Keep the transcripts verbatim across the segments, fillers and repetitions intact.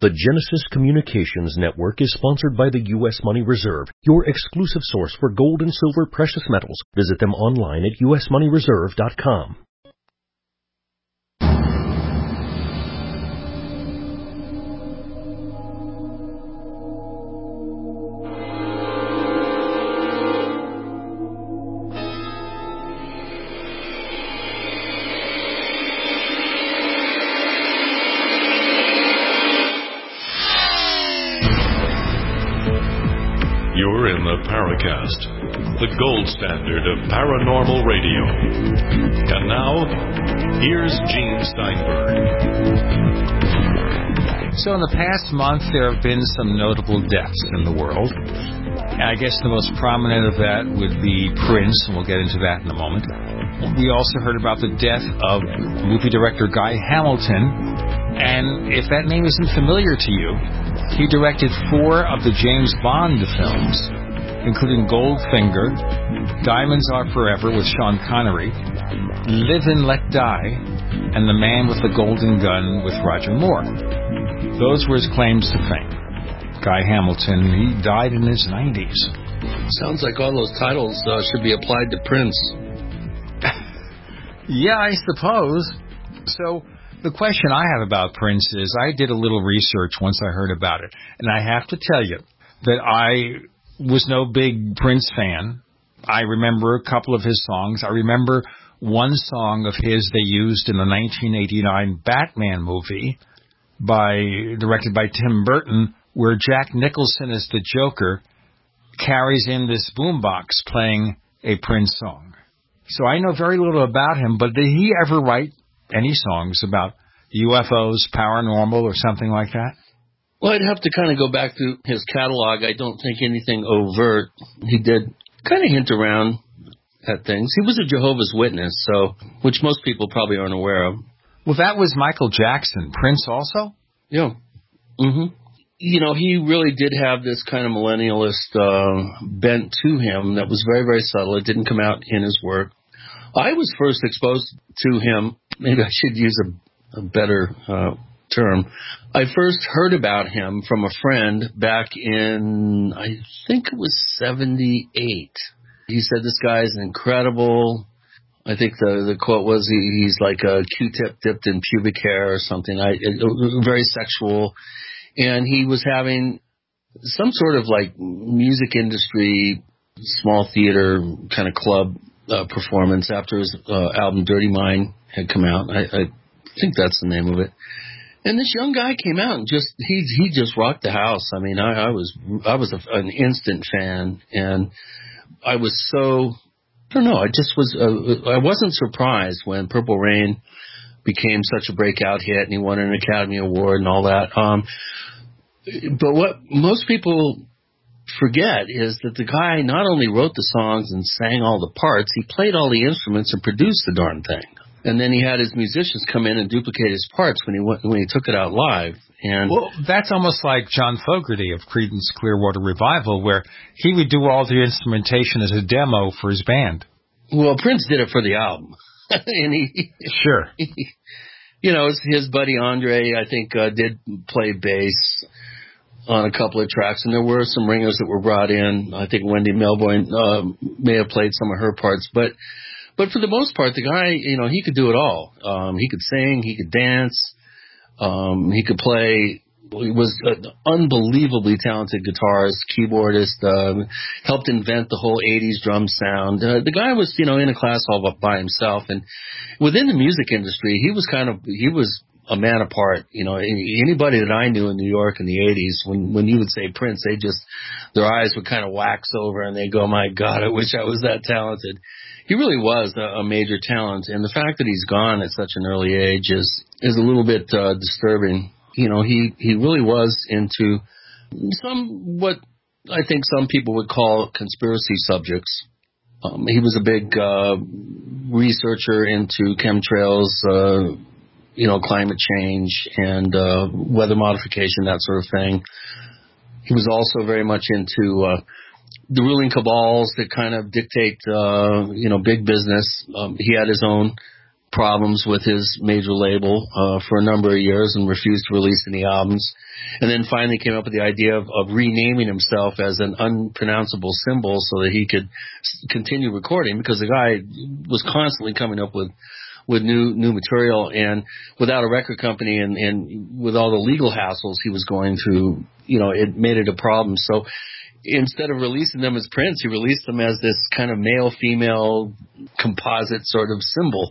The Genesis Communications Network is sponsored by the U S Money Reserve, your exclusive source for gold and silver precious metals. Visit them online at u s money reserve dot com. You're in the Paracast, the gold standard of paranormal radio. And now, here's Gene Steinberg. So in the past month, there have been some notable deaths in the world. And I guess the most prominent of that would be Prince, and we'll get into that in a moment. We also heard about the death of movie director Guy Hamilton. And if that name isn't familiar to you, he directed four of the James Bond films, including Goldfinger, Diamonds Are Forever with Sean Connery, Live and Let Die, and The Man with the Golden Gun with Roger Moore. Those were his claims to fame. Guy Hamilton, he died in his nineties. Sounds like all those titles uh, should be applied to Prince. Yeah, I suppose. So the question I have about Prince is, I did a little research once I heard about it, and I have to tell you that I was no big Prince fan. I remember a couple of his songs. I remember one song of his they used in the nineteen eighty-nine Batman movie, by directed by Tim Burton, where Jack Nicholson as the Joker carries in this boombox playing a Prince song. So I know very little about him, but did he ever write any songs about U F Os, paranormal, or something like that? Well, I'd have to kind of go back to his catalog. I don't think anything overt. He did kind of hint around at things. He was a Jehovah's Witness, so which most people probably aren't aware of. Well, that was Michael Jackson. Prince also? Yeah. Mm-hmm. You know, he really did have this kind of millennialist uh, bent to him that was very, very subtle. It didn't come out in his work. I was first exposed to him, maybe I should use a, a better uh, term. I first heard about him from a friend back in, I think it was seventy-eight. He said, this guy is incredible. I think the, the quote was, he, he's like a Q-tip dipped in pubic hair or something. I, it, it, very sexual. And he was having some sort of like music industry, small theater kind of club uh, performance after his uh, album Dirty Mind had come out. I, I think that's the name of it. And this young guy came out and just he he just rocked the house. I mean, I, I was I was a, an instant fan, and I was so I don't know. I just was uh, I wasn't surprised when Purple Rain became such a breakout hit, and he won an Academy Award and all that. Um, but what most people forget is that the guy not only wrote the songs and sang all the parts, he played all the instruments and produced the darn thing. And then he had his musicians come in and duplicate his parts when he went, when he took it out live. And well, that's almost like John Fogerty of Creedence Clearwater Revival, where he would do all the instrumentation as a demo for his band. Well, Prince did it for the album. and he, Sure. He, you know, his, his buddy Andre, I think, uh, did play bass on a couple of tracks, and there were some ringers that were brought in. I think Wendy Melvoin uh, may have played some of her parts, but but for the most part, the guy, you know, he could do it all. Um, he could sing, he could dance, um, he could play. He was an unbelievably talented guitarist, keyboardist, uh, helped invent the whole eighties drum sound. Uh, the guy was, you know, in a class all by himself, and within the music industry, he was kind of he was. a man apart. You know, anybody that I knew in New York in the eighties, when, when you would say Prince, they just, their eyes would kind of wax over and they go, my God, I wish I was that talented. He really was a, a major talent. And the fact that he's gone at such an early age is, is a little bit uh, disturbing. You know, he, he really was into some, what I think some people would call conspiracy subjects. Um, he was a big uh, researcher into chemtrails, uh, you know, climate change and uh, weather modification, that sort of thing. He was also very much into uh, the ruling cabals that kind of dictate, uh, you know, big business. Um, he had his own problems with his major label uh, for a number of years and refused to release any albums. and then finally came up with the idea of, of renaming himself as an unpronounceable symbol so that he could continue recording, because the guy was constantly coming up with with new new material, and without a record company and, and with all the legal hassles he was going through, you know, it made it a problem. So instead of releasing them as Prince, he released them as this kind of male-female composite sort of symbol.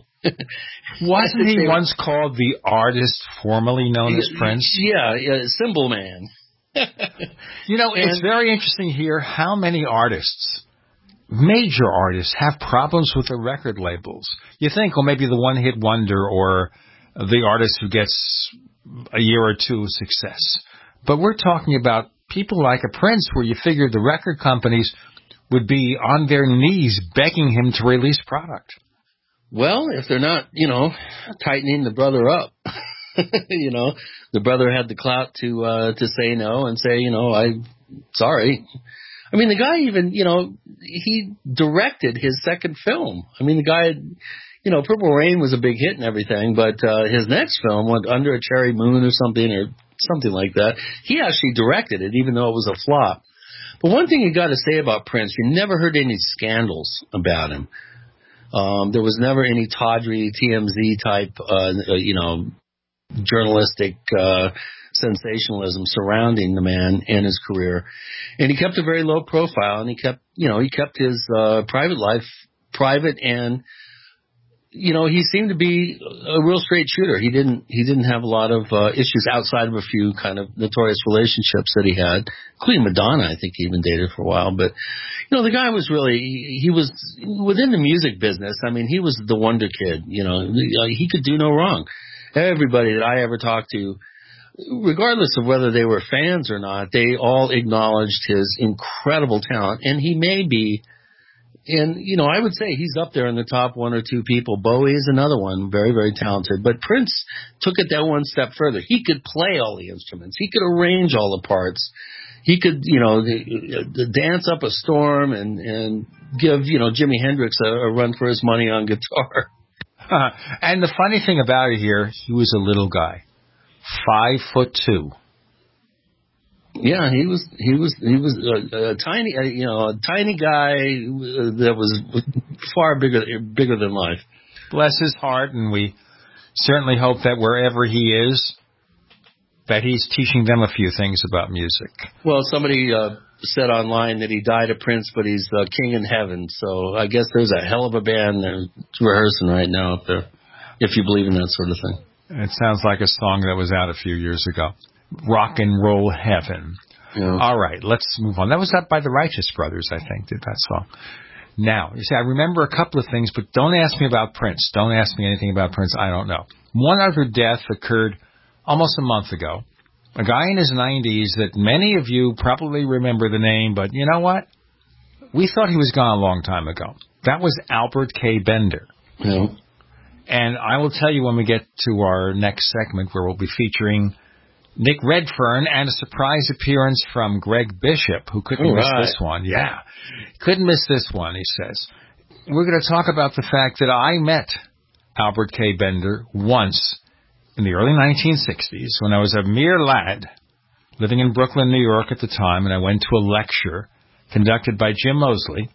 Wasn't he once called the artist formerly known as Prince? Yeah, yeah, Symbol Man. You know, and it's very interesting here how many artists, major artists, have problems with the record labels. You think, well, maybe the one-hit wonder or the artist who gets a year or two of success. But we're talking about people like a Prince, where you figured the record companies would be on their knees begging him to release product. Well, if they're not, you know, tightening the brother up, you know, the brother had the clout to uh, to say no and say, you know, I'm sorry. I mean, the guy even, you know, he directed his second film. I mean, the guy, you know, Purple Rain was a big hit and everything, but uh, his next film, went Under a Cherry Moon or something, or something like that, he actually directed it, even though it was a flop. But one thing you got to say about Prince, you never heard any scandals about him. Um, there was never any tawdry T M Z type, uh, you know, journalistic uh, sensationalism surrounding the man and his career. And he kept a very low profile, and he kept, you know, he kept his uh, private life private, and you know, he seemed to be a real straight shooter. He didn't he didn't have a lot of uh, issues outside of a few kind of notorious relationships that he had, including Madonna. I think he even dated for a while. But, you know, the guy was really, he, he was within the music business. I mean, he was the wonder kid. You know, he could do no wrong. Everybody that I ever talked to, regardless of whether they were fans or not, they all acknowledged his incredible talent. And he may be, and, you know, I would say he's up there in the top one or two people. Bowie is another one, very, very talented. But Prince took it that one step further. He could play all the instruments. He could arrange all the parts. He could, you know, the, the dance up a storm and, and give, you know, Jimi Hendrix a, a run for his money on guitar. Uh, and the funny thing about it here, he was a little guy, five foot two. Yeah, he was he was he was a, a tiny, uh, you know, a tiny guy that was far bigger bigger than life. Bless his heart, and we certainly hope that wherever he is, that he's teaching them a few things about music. Well, somebody uh, said online that he died a Prince, but he's uh, king in heaven. So I guess there's a hell of a band there rehearsing right now up there, if you believe in that sort of thing. It sounds like a song that was out a few years ago. Rock and Roll Heaven. Yeah. All right, let's move on. That was up by the Righteous Brothers, I think, did that song. Now, you see, I remember a couple of things, but don't ask me about Prince. Don't ask me anything about Prince. I don't know. One other death occurred almost a month ago. A guy in his nineties that many of you probably remember the name, but you know what? We thought he was gone a long time ago. That was Albert K. Bender. Yeah. And I will tell you when we get to our next segment, where we'll be featuring Nick Redfern and a surprise appearance from Greg Bishop, who couldn't All miss right. this one. Yeah, couldn't miss this one, he says. We're going to talk about the fact that I met Albert K. Bender once in the early nineteen sixties when I was a mere lad living in Brooklyn, New York at the time, and I went to a lecture conducted by Jim Moseley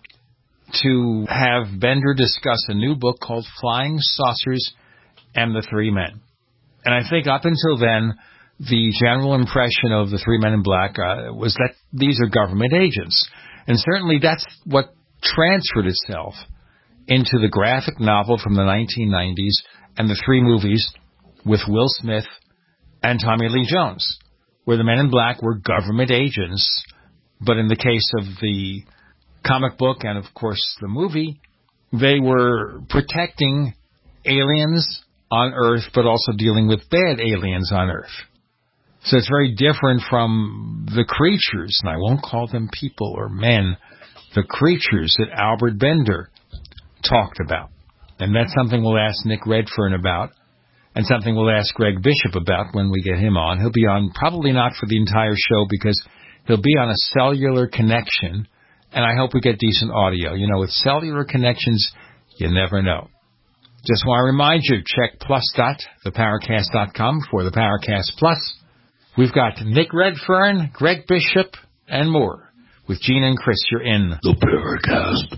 to have Bender discuss a new book called Flying Saucers and the Three Men. And I think up until then, the general impression of the Three Men in Black uh, was that these are government agents. And certainly that's what transferred itself into the graphic novel from the nineteen nineties and the three movies with Will Smith and Tommy Lee Jones, where the Men in Black were government agents, but in the case of the comic book and, of course, the movie, they were protecting aliens on Earth, but also dealing with bad aliens on Earth. So it's very different from the creatures, and I won't call them people or men, the creatures that Albert Bender talked about. And that's something we'll ask Nick Redfern about, and something we'll ask Greg Bishop about when we get him on. He'll be on probably not for the entire show because he'll be on a cellular connection, and I hope we get decent audio. You know, with cellular connections, you never know. Just want to remind you, check plus dot the paracast dot com for the Paracast Plus. We've got Nick Redfern, Greg Bishop, and more. With Gene and Chris, you're in the Paracast.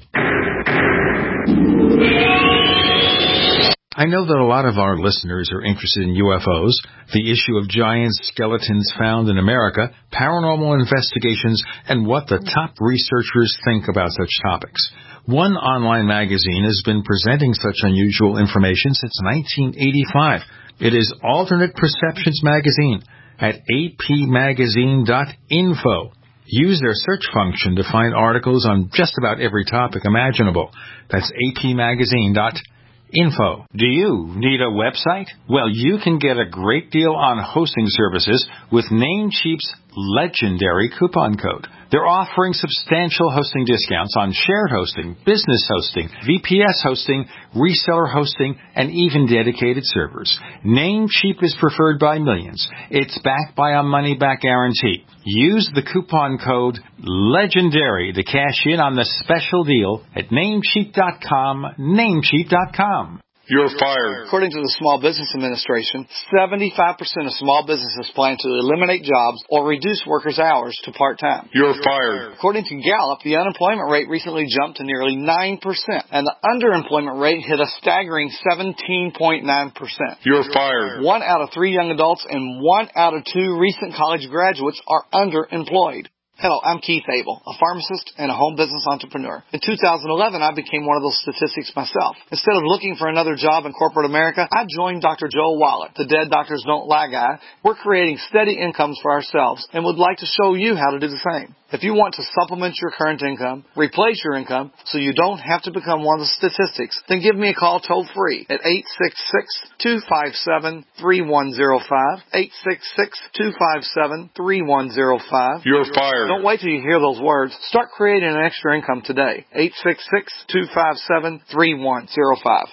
I know that a lot of our listeners are interested in U F Os, the issue of giant skeletons found in America, paranormal investigations, and what the top researchers think about such topics. One online magazine has been presenting such unusual information since nineteen eighty-five. It is Alternate Perceptions Magazine at a p magazine dot info. Use their search function to find articles on just about every topic imaginable. That's a p magazine dot info. Do you need a website? Well, you can get a great deal on hosting services with Namecheap's legendary coupon code. They're offering substantial hosting discounts on shared hosting, business hosting, V P S hosting, reseller hosting, and even dedicated servers. Namecheap is preferred by millions. It's backed by a money-back guarantee. Use the coupon code LEGENDARY to cash in on the special deal at namecheap dot com, namecheap dot com. You're fired. According to the Small Business Administration, seventy-five percent of small businesses plan to eliminate jobs or reduce workers' hours to part-time. You're fired. According to Gallup, the unemployment rate recently jumped to nearly nine percent, and the underemployment rate hit a staggering seventeen point nine percent. You're fired. One out of three young adults and one out of two recent college graduates are underemployed. Hello, I'm Keith Abel, a pharmacist and a home business entrepreneur. In two thousand eleven, I became one of those statistics myself. Instead of looking for another job in corporate America, I joined Doctor Joel Wallach, the Dead Doctors Don't Lie guy. We're creating steady incomes for ourselves and would like to show you how to do the same. If you want to supplement your current income, replace your income, so you don't have to become one of the statistics, then give me a call toll-free at eight six six, two five seven, three one zero five, eight six six, two five seven, three one zero five. You're fired. Don't wait till you hear those words. Start creating an extra income today. eight six six, two five seven, three one zero five.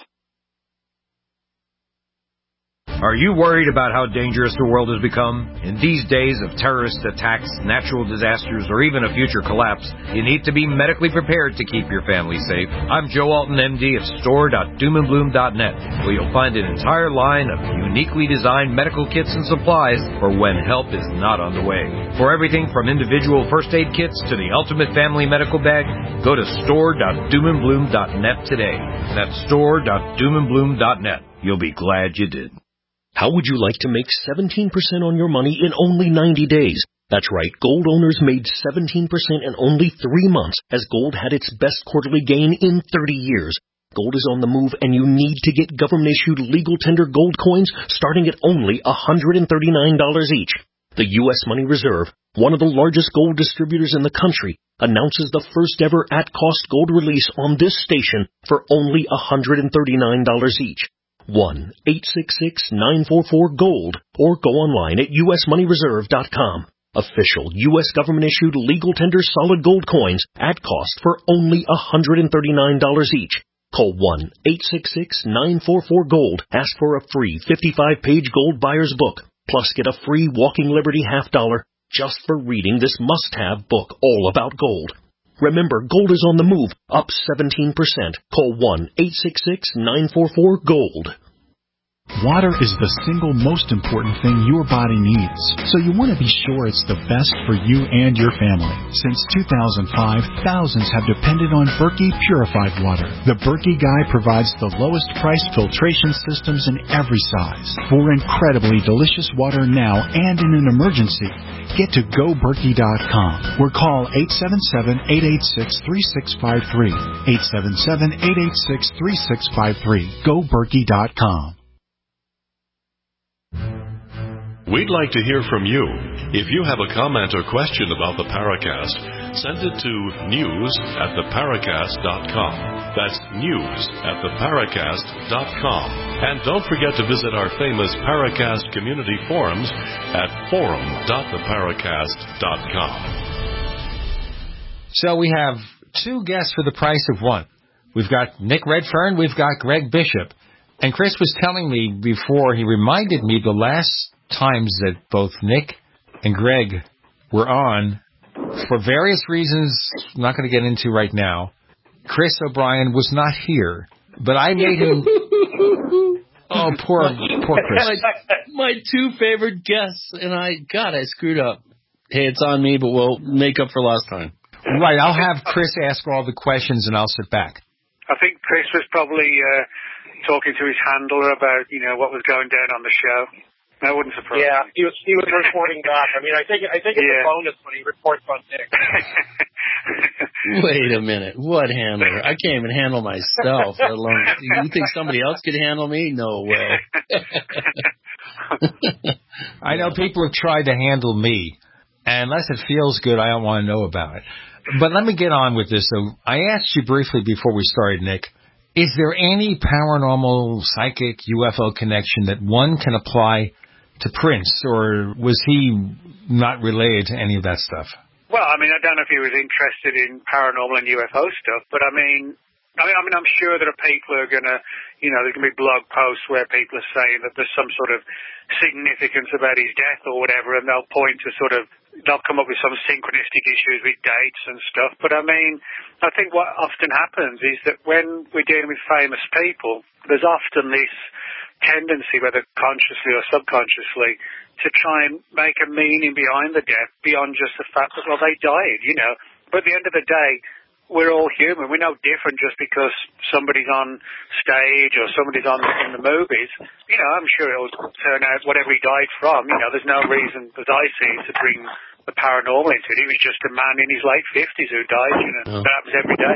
Are you worried about how dangerous the world has become? In these days of terrorist attacks, natural disasters, or even a future collapse, you need to be medically prepared to keep your family safe. I'm Joe Alton, M D of store dot doom and bloom dot net, where you'll find an entire line of uniquely designed medical kits and supplies for when help is not on the way. For everything from individual first aid kits to the ultimate family medical bag, go to store dot doom and bloom dot net today. That's store dot doom and bloom dot net. You'll be glad you did. How would you like to make seventeen percent on your money in only ninety days? That's right, gold owners made seventeen percent in only three months as gold had its best quarterly gain in thirty years. Gold is on the move and you need to get government-issued legal tender gold coins starting at only one hundred thirty-nine dollars each. The U S Money Reserve, one of the largest gold distributors in the country, announces the first ever at-cost gold release on this station for only one hundred thirty-nine dollars each. one eight six six, nine four four, GOLD or go online at U S money reserve dot com. Official U S government-issued legal tender solid gold coins at cost for only one hundred thirty-nine dollars each. Call one eight six six, nine four four, GOLD. Ask for a free fifty-five page gold buyer's book. Plus get a free Walking Liberty half dollar just for reading this must-have book all about gold. Remember, gold is on the move, up seventeen percent. Call one eight six six, nine four four, GOLD. Water is the single most important thing your body needs, so you want to be sure it's the best for you and your family. Since two thousand five, thousands have depended on Berkey purified water. The Berkey Guy provides the lowest price filtration systems in every size. For incredibly delicious water now and in an emergency, get to go berkey dot com or call eight seven seven, eight eight six, three six five three, eight seven seven, eight eight six, three six five three. go berkey dot com. We'd like to hear from you. If you have a comment or question about the Paracast, send it to news at the paracast dot com. That's news at the paracast dot com. And don't forget to visit our famous Paracast community forums at forum dot the paracast dot com. So we have two guests for the price of one. We've got Nick Redfern, we've got Greg Bishop. And Chris was telling me before, he reminded me the last times that both Nick and Greg were on, for various reasons I'm not going to get into right now, Chris O'Brien was not here. But I made him... Oh, poor poor Chris. my two favorite guests, and I, God, I screwed up. Hey, it's on me, but we'll make up for last time. Right, I'll have Chris ask all the questions, and I'll sit back. I think Chris was probably uh, talking to his handler about, you know, what was going down on the show. That wouldn't surprise yeah, me. he was he was reporting back. I mean, I think I think it's yeah. a bonus when he reports on Nick. Wait a minute. What handler? I can't even handle myself, let alone, you think somebody else could handle me? No way. I know people have tried to handle me, and unless it feels good, I don't want to know about it. But let me get on with this. So I asked you briefly before we started, Nick, is there any paranormal, psychic, U F O connection that one can apply to Prince, or was he not related to any of that stuff? Well, I mean, I don't know if he was interested in paranormal and U F O stuff, but I mean, I mean, I mean, I'm sure there are people who are going to, you know, there's going to be blog posts where people are saying that there's some sort of significance about his death or whatever, and they'll point to sort of, they'll come up with some synchronistic issues with dates and stuff. But I mean, I think what often happens is that when we're dealing with famous people, there's often this tendency, whether consciously or subconsciously, to try and make a meaning behind the death beyond just the fact that, well, they died, you know. But at the end of the day, we're all human. We're no different just because somebody's on stage or somebody's on in the movies. You know, I'm sure it'll turn out whatever he died from. You know, there's no reason, as I see, to bring the paranormal into it. He was just a man in his late fifties who died. You know, oh. That happens every day.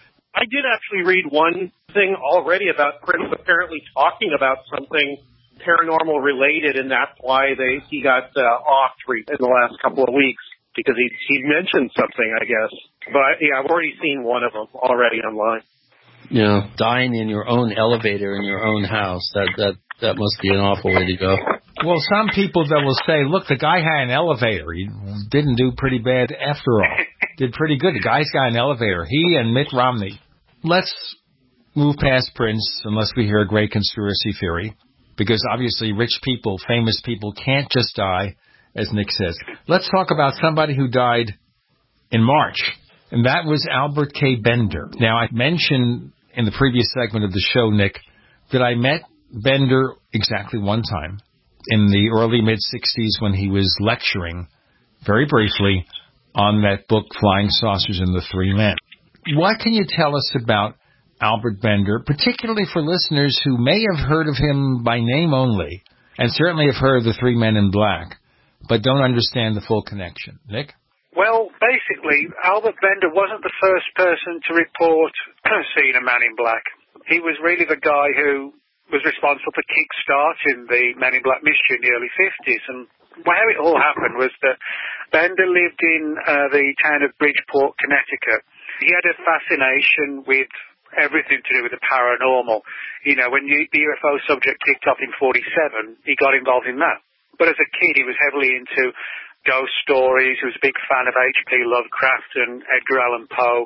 I did actually read one thing already about Prince apparently talking about something paranormal related, and that's why they he got uh, off treat in the last couple of weeks. Because he he mentioned something, I guess. But, yeah, I've already seen one of them already online. Yeah, dying in your own elevator in your own house, that, that, that must be an awful way to go. Well, some people that will say, look, the guy had an elevator. He didn't do pretty bad after all. Did pretty good. The guy's got an elevator. He and Mitt Romney. Let's move past Prince unless we hear a great conspiracy theory. Because obviously rich people, famous people can't just die, as Nick says. Let's talk about somebody who died in March, and that was Albert K. Bender. Now, I mentioned in the previous segment of the show, Nick, that I met Bender exactly one time in the early mid-sixties when he was lecturing, very briefly, on that book, Flying Saucers and the Three Men. What can you tell us about Albert Bender, particularly for listeners who may have heard of him by name only, and certainly have heard of the Three Men in Black, but don't understand the full connection? Nick? Well, basically, Albert Bender wasn't the first person to report seeing a man in black. He was really the guy who was responsible for kick-starting the Men in Black mystery in the early fifties. And how it all happened was that Bender lived in uh, the town of Bridgeport, Connecticut. He had a fascination with everything to do with the paranormal. You know, when the U F O subject kicked off in forty-seven, he got involved in that. But as a kid, he was heavily into ghost stories. He was a big fan of H P Lovecraft and Edgar Allan Poe.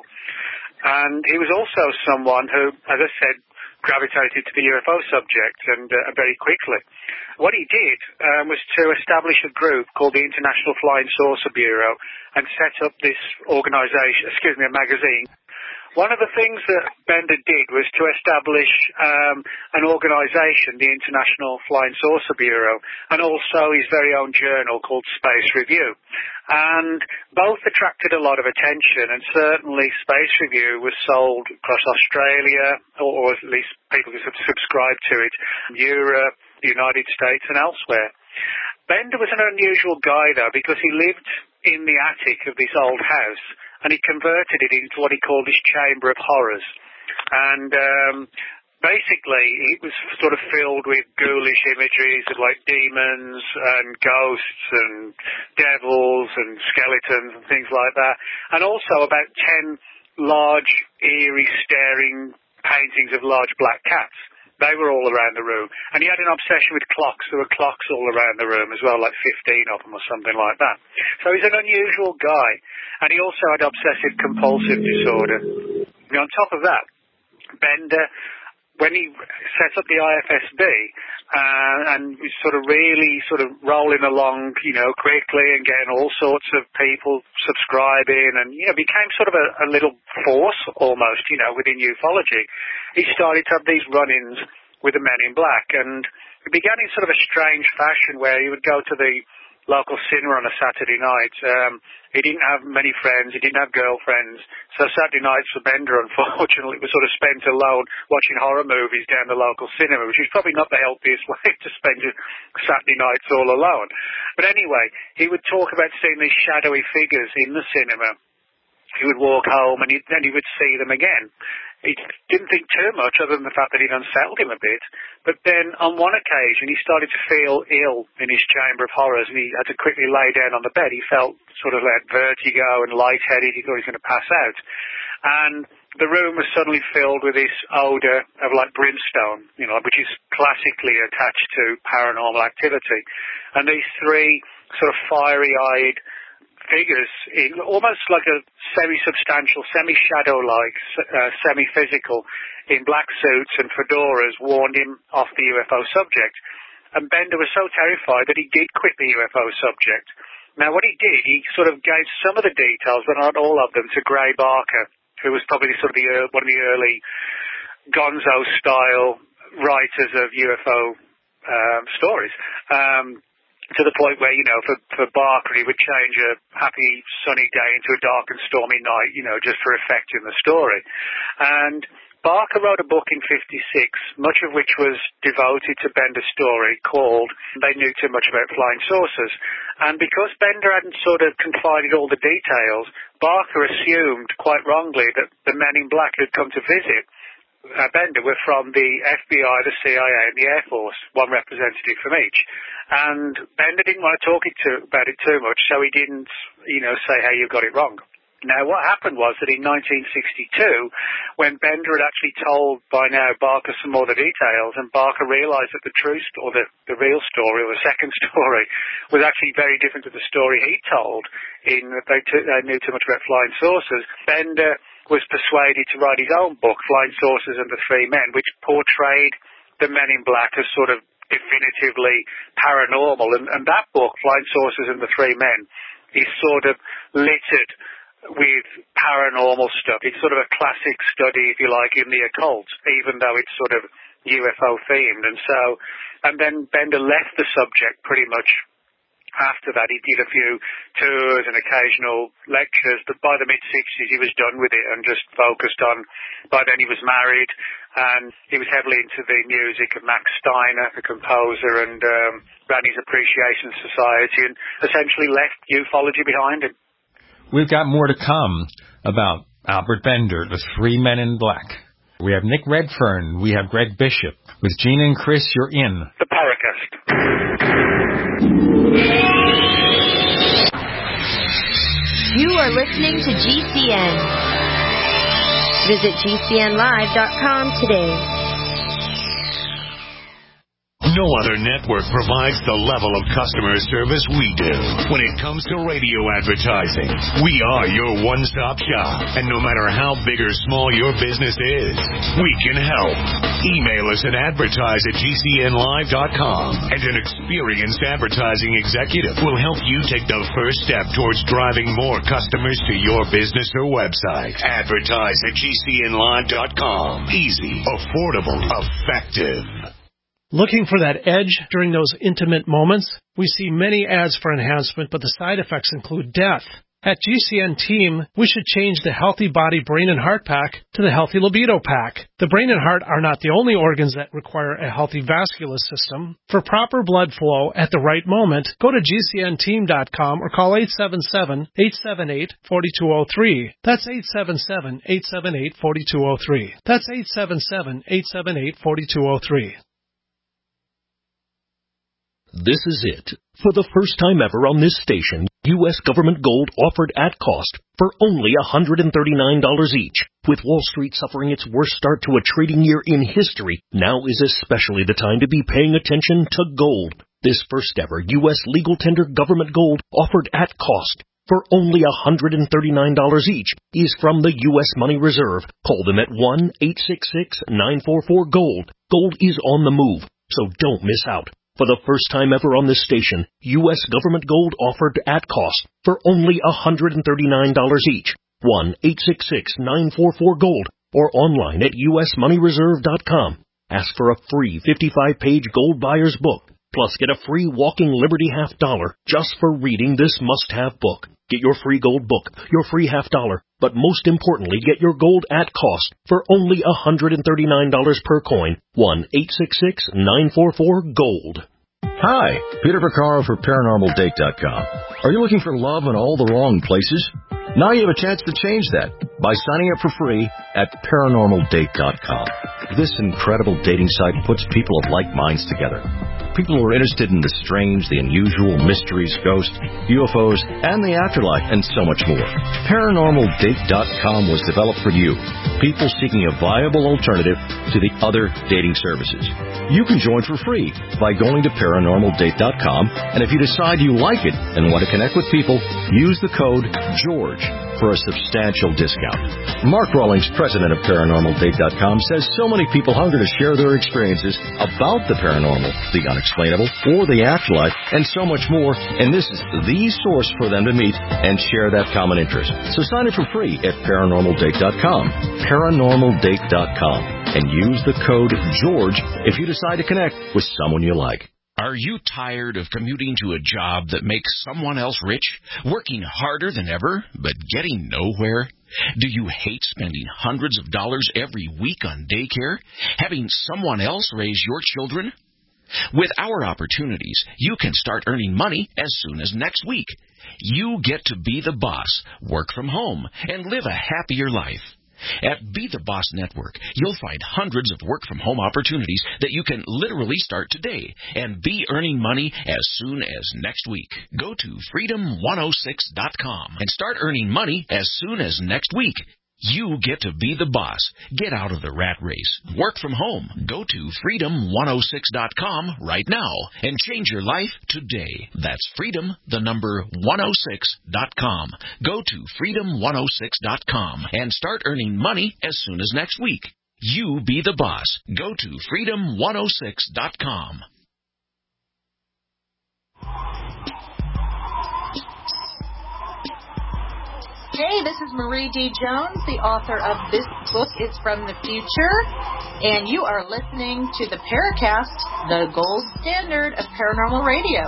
And he was also someone who, as I said, gravitated to the U F O subject, and uh, very quickly. What he did um, was to establish a group called the International Flying Saucer Bureau and set up this organization, excuse me, a magazine. One of the things that Bender did was to establish um, an organization, the International Flying Saucer Bureau, and also his very own journal called Space Review. And both attracted a lot of attention, and certainly Space Review was sold across Australia, or at least people could subscribe to it, Europe, the United States, and elsewhere. Bender was an unusual guy, though, because he lived in the attic of this old house, and he converted it into what he called his Chamber of Horrors. And um, basically, it was sort of filled with ghoulish imageries of, like, demons and ghosts and devils and skeletons and things like that. And also about ten large, eerie, staring paintings of large black cats. They were all around the room. And he had an obsession with clocks. There were clocks all around the room as well, like fifteen of them or something like that. So he's an unusual guy. And he also had obsessive-compulsive disorder. And on top of that, Bender, when he set up the I F S B, uh, and was sort of really sort of rolling along, you know, quickly and getting all sorts of people subscribing and, you know, became sort of a, a little force almost, you know, within ufology. He started to have these run-ins with the Men in Black, and It began in sort of a strange fashion where he would go to the local cinema on a Saturday night. Um, he didn't have many friends. He didn't have girlfriends. So Saturday nights for Bender, unfortunately, was sort of spent alone watching horror movies down the local cinema, which is probably not the healthiest way to spend your Saturday nights all alone. But anyway, he would talk about seeing these shadowy figures in the cinema. He would walk home and he, then he would see them again. He didn't think too much other than the fact that he'd unsettled him a bit. But then on one occasion he started to feel ill in his chamber of horrors and he had to quickly lay down on the bed. He felt sort of like vertigo and lightheaded. He thought he was going to pass out. And the room was suddenly filled with this odour of like brimstone, you know, which is classically attached to paranormal activity. And these three sort of fiery-eyed figures, in almost like a semi-substantial, semi-shadow-like, uh, semi-physical, in black suits and fedoras, warned him off the U F O subject. And Bender was so terrified that he did quit the U F O subject. Now, what he did, he sort of gave some of the details, but not all of them, to Gray Barker, who was probably sort of the, uh, one of the early Gonzo-style writers of U F O um, stories. Um, to the point where, you know, for, for Barker, he would change a happy sunny day into a dark and stormy night, you know, just for effect in the story. And Barker wrote a book in fifty-six, much of which was devoted to Bender's story, called They Knew Too Much About Flying Saucers. And because Bender hadn't sort of confided all the details, Barker assumed, quite wrongly, that the men in black who'd come to visit Uh, Bender were from the F B I, the C I A, and the Air Force, one representative from each. And Bender didn't want to talk it to, about it too much, so he didn't, you know, say, hey, you got it wrong. Now, what happened was that in nineteen sixty-two, when Bender had actually told, by now, Barker some more of the details, and Barker realized that the true st- or the, the real story, or the second story, was actually very different to the story he told in that they, t- they knew too much about flying saucers, Bender was persuaded to write his own book, Flying Saucers and the Three Men, which portrayed the Men in Black as sort of definitively paranormal. And, and that book, Flying Saucers and the Three Men, is sort of littered with paranormal stuff. It's sort of a classic study, if you like, in the occult, even though it's sort of U F O themed. And so, and then Bender left the subject pretty much. After that, he did a few tours and occasional lectures, but by the mid-sixties, he was done with it and just focused on, by then he was married, and he was heavily into the music of Max Steiner, the composer, and um, ran his Appreciation Society, and essentially left ufology behind him. We've got more to come about Albert Bender, the Three Men in Black. We have Nick Redfern. We have Greg Bishop. With Gina and Chris, you're in the Paracast. You are listening to G C N. Visit G C N live dot com today. No other network provides the level of customer service we do when it comes to radio advertising. We are your one-stop shop, and no matter how big or small your business is, we can help. Email us at advertise at G C N live dot com, and an experienced advertising executive will help you take the first step towards driving more customers to your business or website. Advertise at G C N live dot com. Easy, affordable, effective. Looking for that edge during those intimate moments? We see many ads for enhancement, but the side effects include death. At G C N Team, we should change the Healthy Body, Brain, and Heart Pack to the Healthy Libido Pack. The brain and heart are not the only organs that require a healthy vascular system. For proper blood flow at the right moment, go to G C N team dot com or call eight seven seven, eight seven eight, four two zero three. That's eight seven seven, eight seven eight, four two zero three. That's eight seven seven, eight seven eight, four two zero three. This is it. For the first time ever on this station, U S government gold offered at cost for only one hundred thirty-nine dollars each. With Wall Street suffering its worst start to a trading year in history, now is especially the time to be paying attention to gold. This first ever U S legal tender government gold offered at cost for only one hundred thirty-nine dollars each is from the U S Money Reserve. Call them at one eight six six, nine four four, GOLD. Gold is on the move, so don't miss out. For the first time ever on this station, U S government gold offered at cost for only one hundred thirty-nine dollars each. one eight six six, nine four four, GOLD or online at U S money reserve dot com. Ask for a free fifty-five page Gold Buyer's Book. Plus, get a free Walking Liberty half dollar just for reading this must-have book. Get your free gold book, your free half dollar, but most importantly, get your gold at cost for only one hundred thirty-nine dollars per coin. one eight six six, nine four four, GOLD. Hi, Peter Vaccaro for Paranormal Date dot com. Are you looking for love in all the wrong places? Now you have a chance to change that by signing up for free at Paranormal Date dot com. This incredible dating site puts people of like minds together. People who are interested in the strange, the unusual, mysteries, ghosts, U F Os, and the afterlife, and so much more. Paranormal Date dot com was developed for you, people seeking a viable alternative to the other dating services. You can join for free by going to Paranormal Date dot com, and if you decide you like it and want to connect with people, use the code GEORGE for a substantial discount. Mark Rawlings, president of Paranormal Date dot com, says so many people hunger to share their experiences about the paranormal, the unexplainable, or the afterlife, and so much more, and this is the source for them to meet and share that common interest. So sign up for free at Paranormal Date dot com, Paranormal Date dot com, and use the code GEORGE if you decide to connect with someone you like. Are you tired of commuting to a job that makes someone else rich, working harder than ever, but getting nowhere? Do you hate spending hundreds of dollars every week on daycare, having someone else raise your children? With our opportunities, you can start earning money as soon as next week. You get to be the boss, work from home, and live a happier life. At Be the Boss Network, you'll find hundreds of work-from-home opportunities that you can literally start today and be earning money as soon as next week. Go to freedom one oh six dot com and start earning money as soon as next week. You get to be the boss. Get out of the rat race. Work from home. Go to freedom one oh six dot com right now and change your life today. That's freedom, the number one oh six dot com. Go to freedom one oh six dot com and start earning money as soon as next week. You be the boss. Go to freedom one oh six dot com. Hey, this is Marie D. Jones, the author of This Book is from the Future, and you are listening to the Paracast, the gold standard of paranormal radio.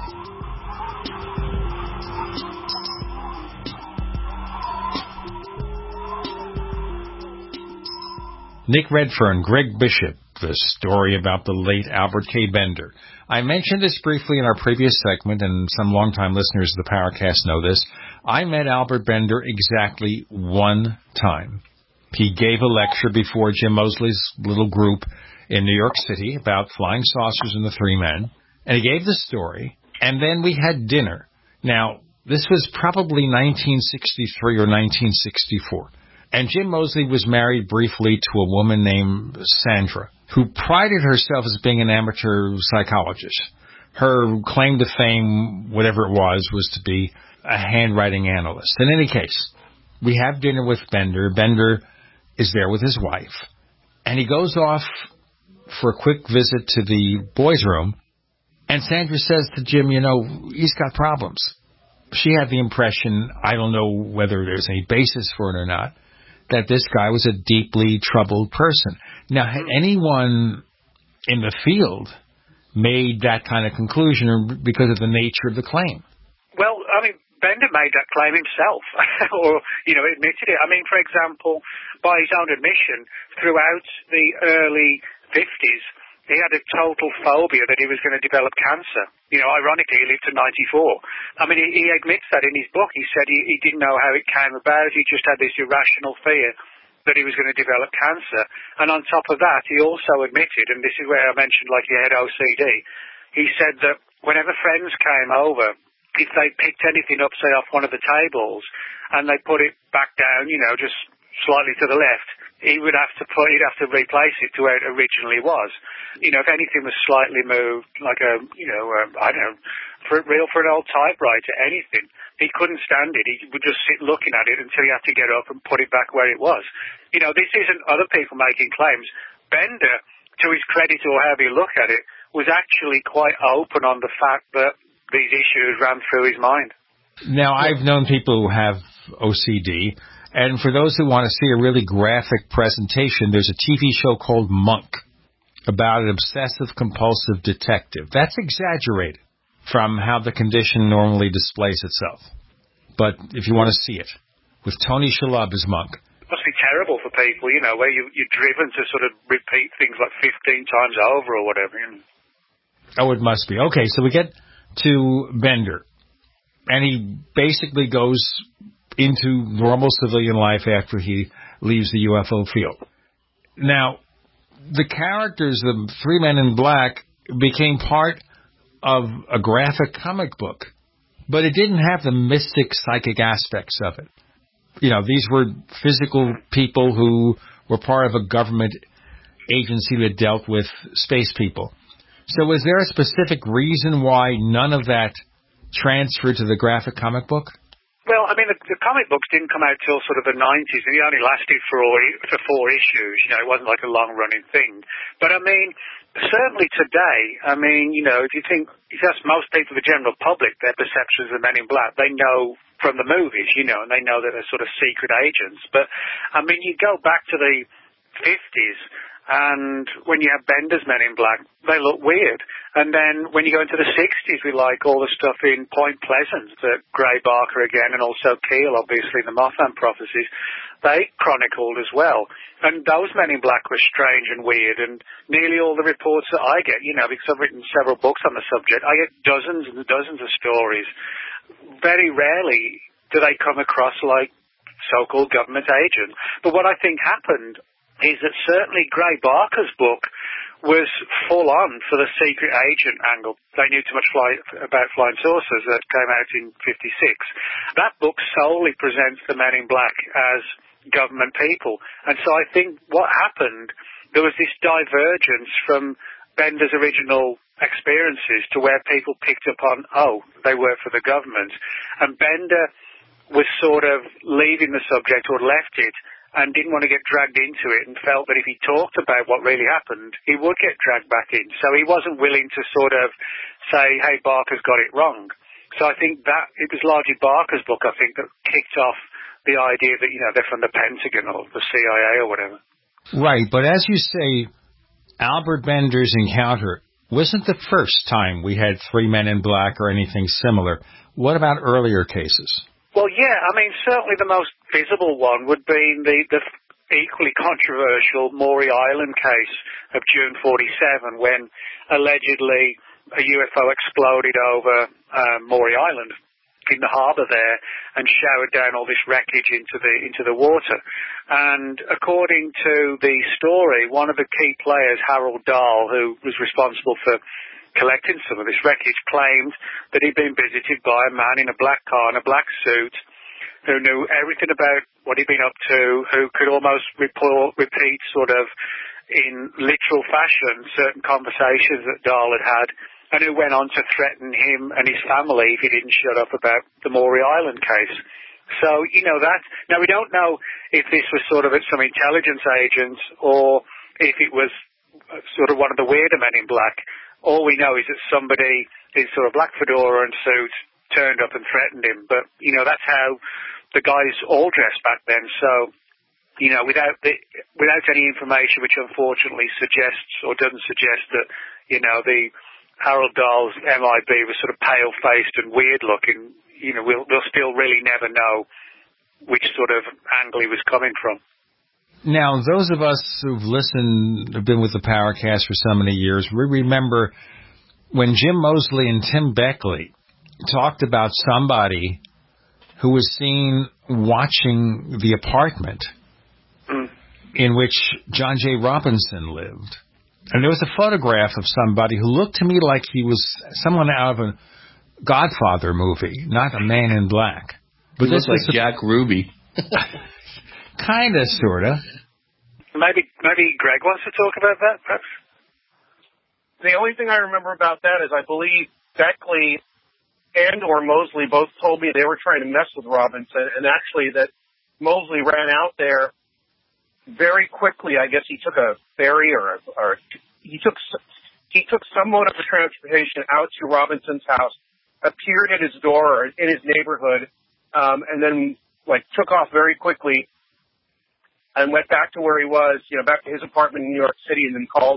Nick Redfern, Greg Bishop, the story about the late Albert K. Bender. I mentioned this briefly in our previous segment, and some longtime listeners of the Paracast know this. I met Albert Bender exactly one time. He gave a lecture before Jim Mosley's little group in New York City about flying saucers and the three men, and he gave the story, and then we had dinner. Now, this was probably nineteen sixty-three or nineteen sixty-four, and Jim Mosley was married briefly to a woman named Sandra, who prided herself as being an amateur psychologist. Her claim to fame, whatever it was, was to be a handwriting analyst. In any case, we have dinner with Bender. Bender is there with his wife, and he goes off for a quick visit to the boys' room, and Sandra says to Jim, you know, he's got problems. She had the impression, I don't know whether there's any basis for it or not, that this guy was a deeply troubled person. Now, had anyone in the field made that kind of conclusion because of the nature of the claim? Well, I mean, Bender made that claim himself, or, you know, admitted it. I mean, for example, by his own admission, throughout the early fifties, he had a total phobia that he was going to develop cancer. You know, ironically, he lived to ninety-four. I mean, he, he admits that in his book. He said he, he didn't know how it came about. He just had this irrational fear that he was going to develop cancer. And on top of that, he also admitted, and this is where I mentioned, like, he had O C D, he said that whenever friends came over, if they picked anything up, say, off one of the tables, and they put it back down, you know, just slightly to the left, he would have to put, he'd have to replace it to where it originally was. You know, if anything was slightly moved, like a, you know, a, I don't know, for real for an old typewriter, anything, he couldn't stand it. He would just sit looking at it until he had to get up and put it back where it was. You know, this isn't other people making claims. Bender, to his credit or however you look at it, was actually quite open on the fact that these issues ran through his mind. Now, I've known people who have O C D, and for those who want to see a really graphic presentation, there's a T V show called Monk. about an obsessive-compulsive detective. That's exaggerated from how the condition normally displays itself. But if you want to see it, with Tony Shalhoub as Monk. It must be terrible for people, you know, where you, you're driven to sort of repeat things like fifteen times over or whatever. You know. Oh, it must be. Okay, so we get to Bender, and he basically goes into normal civilian life after he leaves the U F O field. Now, the characters, the three men in black, became part of a graphic comic book, but it didn't have the mystic, psychic aspects of it. You know, these were physical people who were part of a government agency that dealt with space people. So was there a specific reason why none of that transferred to the graphic comic book? Well, I mean, the, the comic books didn't come out till sort of the nineties, and it only lasted for, all, for four issues. You know, it wasn't like a long-running thing. But, I mean, certainly today, I mean, you know, if you think, if you ask most people, the general public, their perceptions of Men in Black, they know from the movies, you know, and they know that they're sort of secret agents. But, I mean, you go back to the fifties, and when you have Bender's Men in Black, they look weird. And then when you go into the sixties, we like all the stuff in Point Pleasant that Gray Barker again, and also Keel, obviously, the Mothman Prophecies, they chronicled as well. And those Men in Black were strange and weird, and nearly all the reports that I get, you know, because I've written several books on the subject, I get dozens and dozens of stories. Very rarely do they come across like so-called government agents. But what I think happened is that certainly Gray Barker's book was full on for the secret agent angle. They knew too much fly, about flying saucers that came out in fifty-six. That book solely presents the Men in Black as government people. And so I think what happened, there was this divergence from Bender's original experiences to where people picked up on, oh, they work for the government. And Bender was sort of leaving the subject, or left it, and didn't want to get dragged into it, and felt that if he talked about what really happened, he would get dragged back in. So he wasn't willing to sort of say, hey, Barker's got it wrong. So I think that it was largely Barker's book, I think, that kicked off the idea that, you know, they're from the Pentagon or the C I A or whatever. Right, but as you say, Albert Bender's encounter wasn't the first time we had three Men in Black or anything similar. What about earlier cases? Well, yeah, I mean, certainly the most visible one would be the, the equally controversial Maury Island case of June forty-seven, when allegedly a U F O exploded over uh, Maury Island in the harbour there and showered down all this wreckage into the into the water. And according to the story, one of the key players, Harold Dahl, who was responsible for collecting some of this wreckage, claimed that he'd been visited by a man in a black car and a black suit who knew everything about what he'd been up to, who could almost report, repeat sort of in literal fashion certain conversations that Dahl had had, and who went on to threaten him and his family if he didn't shut up about the Maury Island case. So, you know, that, now we don't know if this was sort of some intelligence agents or if it was sort of one of the weirder Men in Black. All we know is that somebody in sort of black fedora and suit turned up and threatened him. But, you know, that's how the guys all dressed back then. So, you know, without the, without any information which unfortunately suggests or doesn't suggest that, you know, the Harold Dahl's M I B was sort of pale-faced and weird-looking, you know, we'll, we'll still really never know which sort of angle he was coming from. Now, those of us who've listened, have been with the Paracast for so many years, we remember when Jim Moseley and Tim Beckley talked about somebody who was seen watching the apartment mm. in which John J. Robinson lived. And there was a photograph of somebody who looked to me like he was someone out of a Godfather movie, not a Man in Black. But he this looks like a, Jack Ruby. Kind of, sort of. Maybe, maybe Greg wants to talk about that, perhaps? The only thing I remember about that is I believe Beckley and or Moseley both told me they were trying to mess with Robinson, and actually that Moseley ran out there very quickly. I guess he took a ferry or, a, or he took he took some mode of transportation out to Robinson's house, appeared at his door or in his neighborhood, um, and then like took off very quickly and went back to where he was, you know, back to his apartment in New York City, and then called him.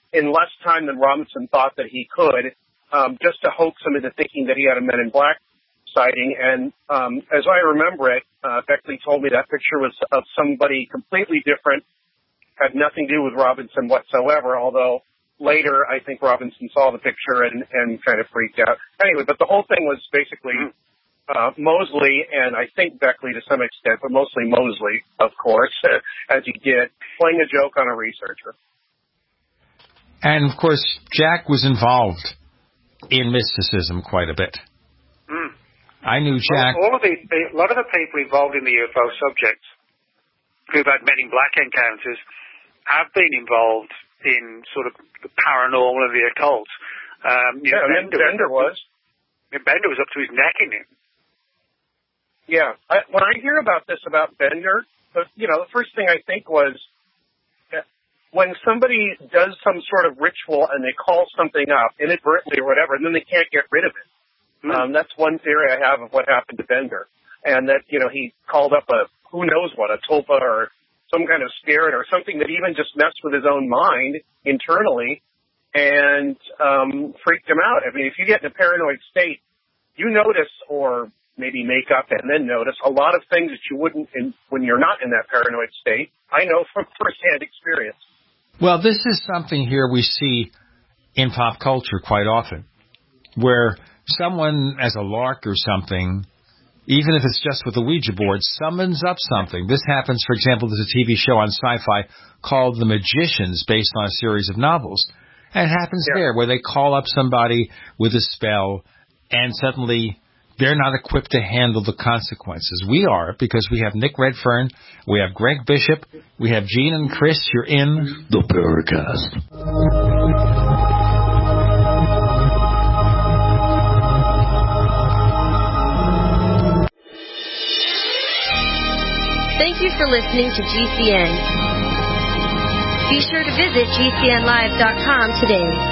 in less time than Robinson thought that he could, um, just to hoax him into thinking that he had a Men in Black sighting. And um, as I remember it, uh, Beckley told me that picture was of somebody completely different, had nothing to do with Robinson whatsoever, although later I think Robinson saw the picture and, and kind of freaked out. Anyway, but the whole thing was basically uh, Mosley and I think Beckley to some extent, but mostly Mosley, of course, as he did, playing a joke on a researcher. And, of course, Jack was involved in mysticism quite a bit. Mm. I knew Jack. All, all of the, the, a lot of the people involved in the U F O subject who've had Men in Black encounters have been involved in sort of the paranormal and the occult. Um, yeah, know, Bender, Bender was. Bender was up to his neck in it. Yeah. I, when I hear about this about Bender, the, you know, the first thing I think was, when somebody does some sort of ritual and they call something up inadvertently or whatever, and then they can't get rid of it. Mm. Um, that's one theory I have of what happened to Bender. And that, you know, he called up a, who knows what, a tulpa or some kind of spirit or something that even just messed with his own mind internally and um, freaked him out. I mean, if you get in a paranoid state, you notice or maybe make up and then notice a lot of things that you wouldn't in, when you're not in that paranoid state. I know from firsthand experience. Well, this is something here we see in pop culture quite often, where someone, as a lark or something, even if it's just with a Ouija board, summons up something. This happens, for example, there's a T V show on Sci-Fi called The Magicians, based on a series of novels. And it happens yeah. there, where they call up somebody with a spell, and suddenly they're not equipped to handle the consequences. We are, because we have Nick Redfern, we have Greg Bishop, we have Gene and Chris. You're in the Paracast. Thank you for listening to G C N. Be sure to visit G C N live dot com today.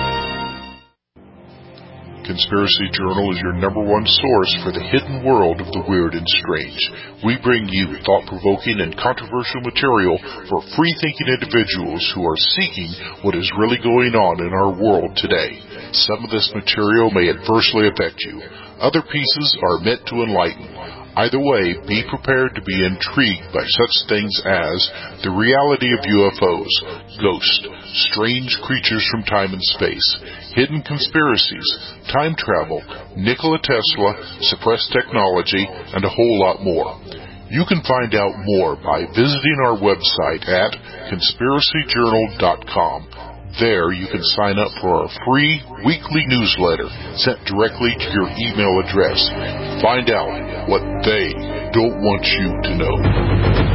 Conspiracy Journal is your number one source for the hidden world of the weird and strange. We bring you thought-provoking and controversial material for free-thinking individuals who are seeking what is really going on in our world today. Some of this material may adversely affect you. Other pieces are meant to enlighten. Either way, be prepared to be intrigued by such things as the reality of U F Os, ghosts, strange creatures from time and space, hidden conspiracies, time travel, Nikola Tesla, suppressed technology, and a whole lot more. You can find out more by visiting our website at conspiracy journal dot com. There you can sign up for our free weekly newsletter sent directly to your email address. Find out what they don't want you to know.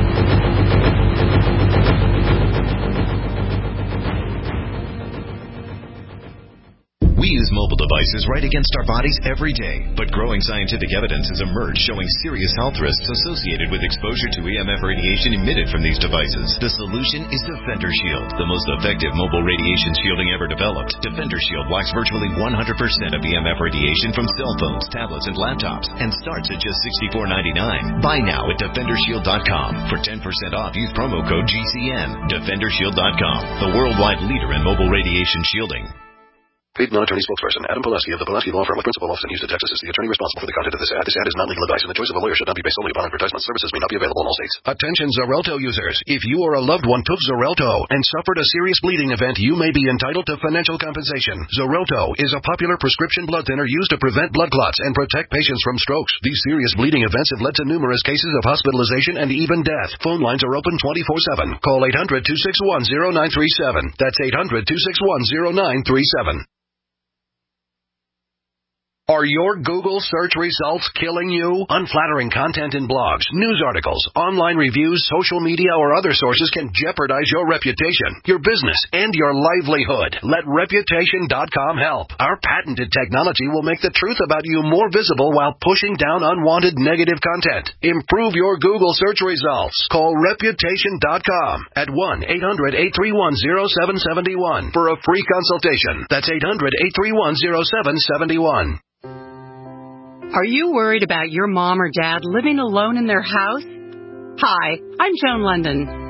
We use mobile devices right against our bodies every day, but growing scientific evidence has emerged showing serious health risks associated with exposure to E M F radiation emitted from these devices. The solution is Defender Shield, the most effective mobile radiation shielding ever developed. Defender Shield blocks virtually one hundred percent of E M F radiation from cell phones, tablets, and laptops, and starts at just sixty-four ninety-nine. Buy now at defender shield dot com. For ten percent off, use promo code G C N. defender shield dot com, the worldwide leader in mobile radiation shielding. Paid non-attorney spokesperson Adam Pulaski of the Pulaski Law Firm with principal office in Houston, Texas is the attorney responsible for the content of this ad. This ad is not legal advice, and the choice of a lawyer should not be based solely upon advertisement. Services may not be available in all states. Attention Xarelto users. If you or a loved one took Xarelto and suffered a serious bleeding event, you may be entitled to financial compensation. Xarelto is a popular prescription blood thinner used to prevent blood clots and protect patients from strokes. These serious bleeding events have led to numerous cases of hospitalization and even death. Phone lines are open twenty-four seven. Call eight hundred, two six one, zero nine three seven. That's eight hundred, two six one, zero nine three seven. Are your Google search results killing you? Unflattering content in blogs, news articles, online reviews, social media, or other sources can jeopardize your reputation, your business, and your livelihood. Let reputation dot com help. Our patented technology will make the truth about you more visible while pushing down unwanted negative content. Improve your Google search results. Call reputation dot com at one eight hundred, eight three one, zero seven seven one for a free consultation. That's eight hundred, eight three one, zero seven seven one. Are you worried about your mom or dad living alone in their house? Hi, I'm Joan London.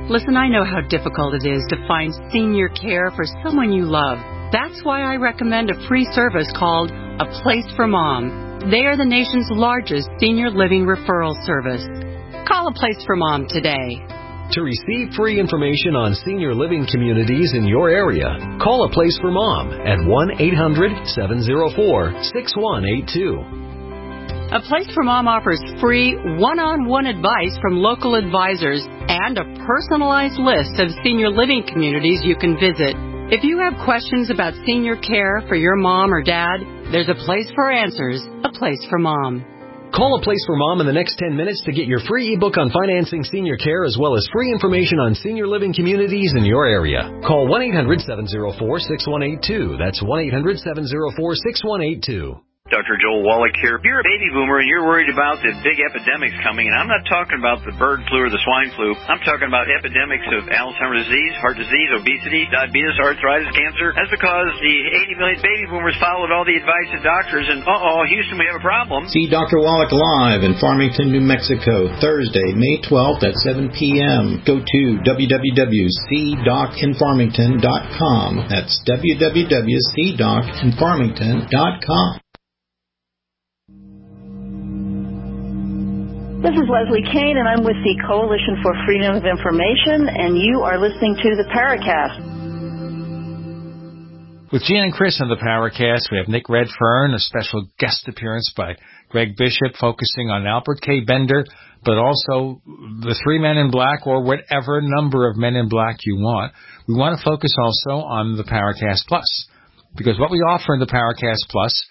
Listen, I know how difficult it is to find senior care for someone you love. That's why I recommend a free service called A Place for Mom. They are the nation's largest senior living referral service. Call A Place for Mom today. To receive free information on senior living communities in your area, call A Place for Mom at one eight hundred seven oh four six one eight two. A Place for Mom offers free one-on-one advice from local advisors and a personalized list of senior living communities you can visit. If you have questions about senior care for your mom or dad, there's a place for answers, A Place for Mom. Call A Place for Mom in the next ten minutes to get your free ebook on financing senior care as well as free information on senior living communities in your area. Call one eight hundred seven oh four six one eight two. That's one eight hundred seven oh four six one eight two. Doctor Joel Wallach here. If you're a baby boomer and you're worried about the big epidemics coming, and I'm not talking about the bird flu or the swine flu, I'm talking about epidemics of Alzheimer's disease, heart disease, obesity, diabetes, arthritis, cancer. That's because the eighty million baby boomers followed all the advice of doctors, and uh-oh, Houston, we have a problem. See Doctor Wallach live in Farmington, New Mexico, Thursday, May twelfth at seven p.m. Go to w w w dot c doc in farmington dot com. That's w w w dot c doc in farmington dot com. This is Leslie Kane, and I'm with the Coalition for Freedom of Information, and you are listening to the Paracast. With Gene and Chris on the Paracast, we have Nick Redfern, a special guest appearance by Greg Bishop, focusing on Albert K. Bender, but also the three men in black, or whatever number of men in black you want. We want to focus also on the Paracast Plus, because what we offer in the Paracast Plus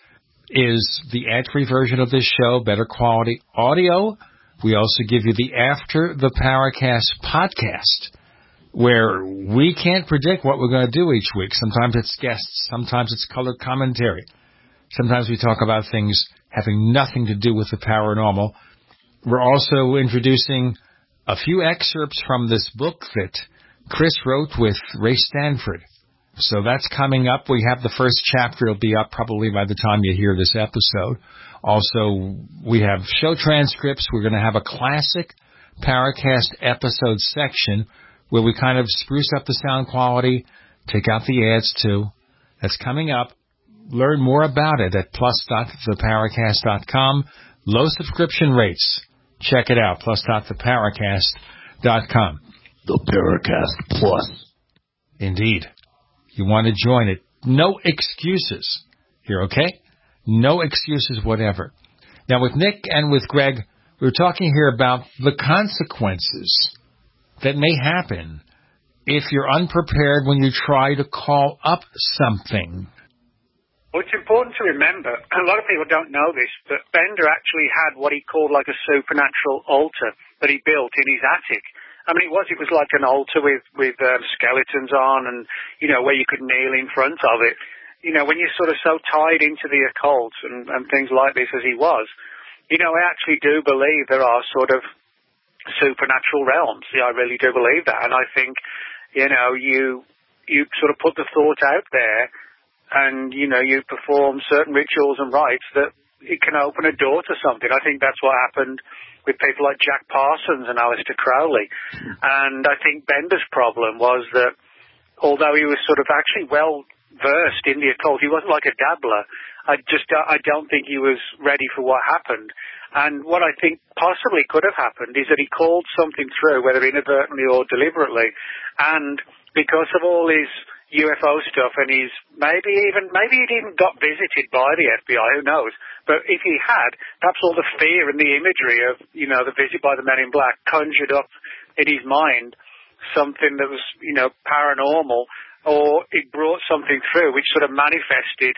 is the ad-free version of this show, better quality audio. We also give you the After the Paracast podcast, where we can't predict what we're going to do each week. Sometimes it's guests. Sometimes it's colored commentary. Sometimes we talk about things having nothing to do with the paranormal. We're also introducing a few excerpts from this book that Chris wrote with Ray Stanford. So that's coming up. We have the first chapter. It'll be up probably by the time you hear this episode. Also, we have show transcripts. We're going to have a classic Paracast episode section where we kind of spruce up the sound quality, take out the ads too. That's coming up. Learn more about it at plus dot the paracast dot com. Low subscription rates. Check it out, plus dot the paracast dot com. The Paracast Plus. Indeed. You want to join it. No excuses here, okay? No excuses whatever. Now, with Nick and with Greg, we were talking here about the consequences that may happen if you're unprepared when you try to call up something. Well, it's important to remember, a lot of people don't know this, but Bender actually had what he called like a supernatural altar that he built in his attic. I mean, it was it was like an altar with, with um, skeletons on and, you know, where you could kneel in front of it. You know, when you're sort of so tied into the occult and, and things like this as he was, you know, I actually do believe there are sort of supernatural realms. Yeah, I really do believe that. And I think, you know, you you sort of put the thought out there and, you know, you perform certain rituals and rites that it can open a door to something. I think that's what happened with people like Jack Parsons and Aleister Crowley. And I think Bender's problem was that although he was sort of actually well versed in the occult, he wasn't like a dabbler. I just I don't think he was ready for what happened. And what I think possibly could have happened is that he called something through, whether inadvertently or deliberately, and because of all his U F O stuff, and he's maybe even maybe he'd even got visited by the F B I, who knows? But if he had, perhaps all the fear and the imagery of, you know, the visit by the Men in Black conjured up in his mind something that was, you know, paranormal, or it brought something through which sort of manifested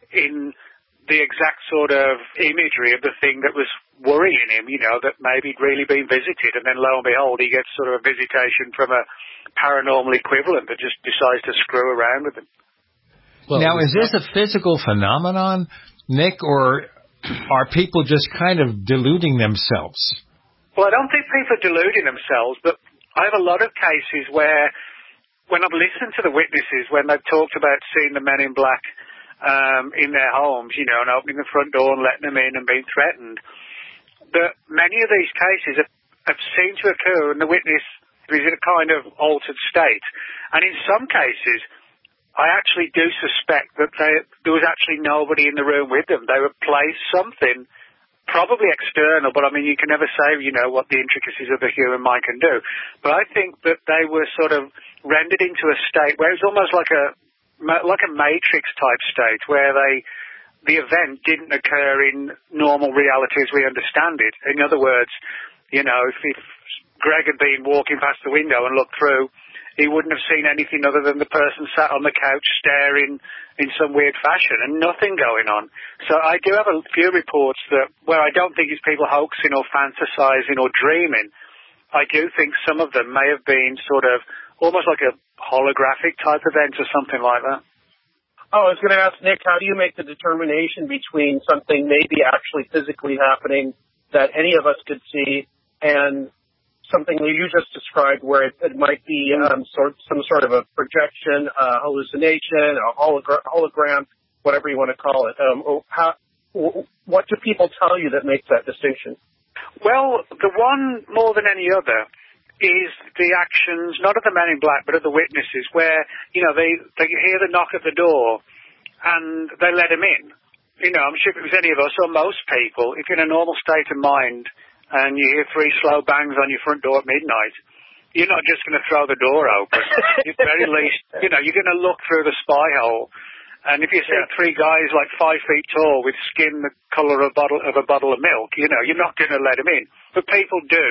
in the exact sort of imagery of the thing that was worrying him, you know, that maybe he'd really been visited, and then lo and behold, he gets sort of a visitation from a paranormal equivalent that just decides to screw around with him. Well, now, is this a physical phenomenon, Nick, or are people just kind of deluding themselves? Well, I don't think people are deluding themselves, but I have a lot of cases where, when I've listened to the witnesses, when they've talked about seeing the Men in Black um, in their homes, you know, and opening the front door and letting them in and being threatened, that many of these cases have, have seemed to occur, and the witness he was in a kind of altered state. And in some cases, I actually do suspect that they, there was actually nobody in the room with them. They were placed something, probably external, but I mean, you can never say, you know, what the intricacies of the human mind can do. But I think that they were sort of rendered into a state where it was almost like a, like a Matrix type state, where they, the event didn't occur in normal reality as we understand it. In other words, you know, if, if Greg had been walking past the window and looked through, he wouldn't have seen anything other than the person sat on the couch staring in some weird fashion and nothing going on. So I do have a few reports that where I don't think it's people hoaxing or fantasizing or dreaming. I do think some of them may have been sort of almost like a holographic type event or something like that. Oh, I was going to ask Nick, how do you make the determination between something maybe actually physically happening that any of us could see and something that you just described where it, it might be um, sort, some sort of a projection, a hallucination, a hologra- hologram, whatever you want to call it. Um, how, what do people tell you that makes that distinction? Well, the one more than any other is the actions, not of the men in black, but of the witnesses, where, you know, they, they hear the knock at the door and they let them in. You know, I'm sure if it was any of us or most people, if you're in a normal state of mind and you hear three slow bangs on your front door at midnight, you're not just going to throw the door open. At the very least, you know, you're going to look through the spy hole. And if you see yeah. three guys like five feet tall with skin the colour of a bottle of a bottle of milk, you know, you're not going to let them in. But people do.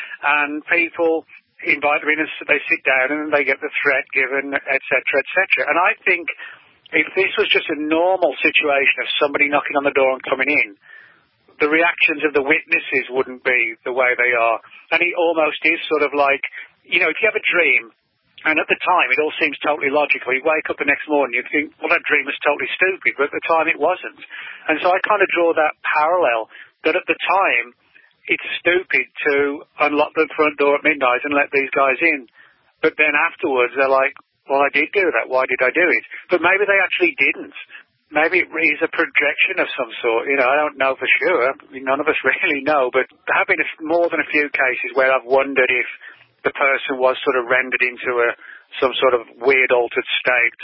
And people invite them in and they sit down and they get the threat given, et cetera, et cetera. And I think if this was just a normal situation of somebody knocking on the door and coming in, the reactions of the witnesses wouldn't be the way they are. And it almost is sort of like, you know, if you have a dream, and at the time it all seems totally logical, you wake up the next morning, you think, well, that dream was totally stupid, but at the time it wasn't. And so I kind of draw that parallel, that at the time it's stupid to unlock the front door at midnight and let these guys in. But then afterwards they're like, well, I did do that, why did I do it? But maybe they actually didn't. Maybe it is a projection of some sort. You know, I don't know for sure. I mean, none of us really know. But there have been a, more than a few cases where I've wondered if the person was sort of rendered into a some sort of weird altered state,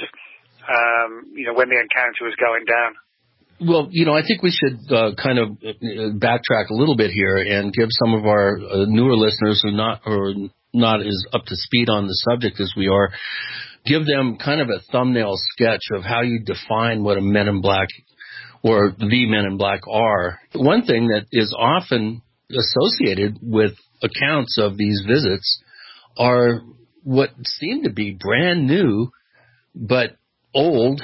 um, you know, when the encounter was going down. Well, you know, I think we should uh, kind of backtrack a little bit here and give some of our uh, newer listeners who not or not as up to speed on the subject as we are, give them kind of a thumbnail sketch of how you define what a Men in Black or the Men in Black are. One thing that is often associated with accounts of these visits are what seem to be brand new but old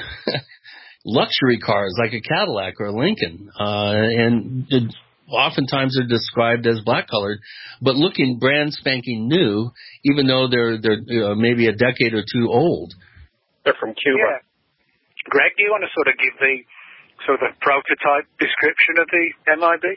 luxury cars like a Cadillac or a Lincoln. Uh, and it, oftentimes they're described as black-colored, but looking brand spanking new, even though they're they're uh, maybe a decade or two old. They're from Cuba. Yeah. Greg, do you want to sort of give the sort of a prototype description of the M I B?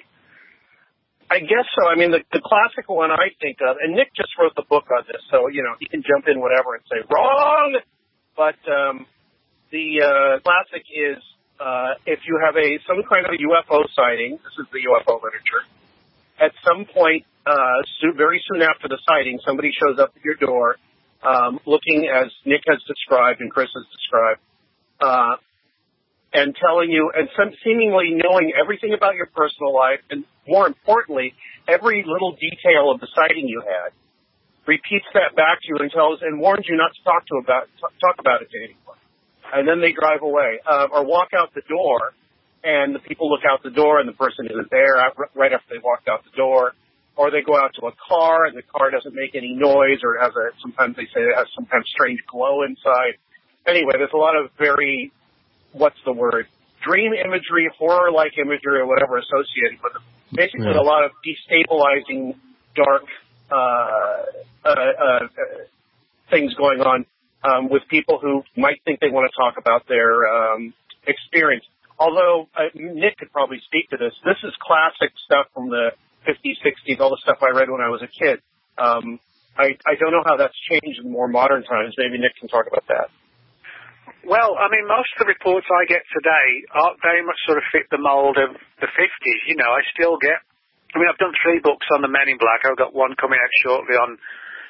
I guess so. I mean, the, the classic one I think of, and Nick just wrote the book on this, so, you know, he can jump in whatever and say, wrong! But um, the uh, classic is, Uh, if you have a some kind of a U F O sighting, this is the U F O literature, at some point, uh, so very soon after the sighting, somebody shows up at your door, um, looking as Nick has described and Chris has described, uh, and telling you, and some, seemingly knowing everything about your personal life, and more importantly, every little detail of the sighting you had, repeats that back to you and tells and warns you not to talk to about t- talk about it to anyone. And then they drive away, uh, or walk out the door, and the people look out the door, and the person isn't there right after they walked out the door. Or they go out to a car, and the car doesn't make any noise, or it has a, sometimes they say it has some kind of strange glow inside. Anyway, there's a lot of very, what's the word, dream imagery, horror-like imagery, or whatever associated with it. Basically, yeah. a lot of destabilizing, dark uh, uh, uh, things going on. Um, with people who might think they want to talk about their um, experience. Although uh, Nick could probably speak to this. This is classic stuff from the fifties, sixties, all the stuff I read when I was a kid. Um, I, I don't know how that's changed in more modern times. Maybe Nick can talk about that. Well, I mean, most of the reports I get today are very much sort of fit the mold of the fifties. You know, I still get, I mean, I've done three books on the Men in Black. I've got one coming out shortly on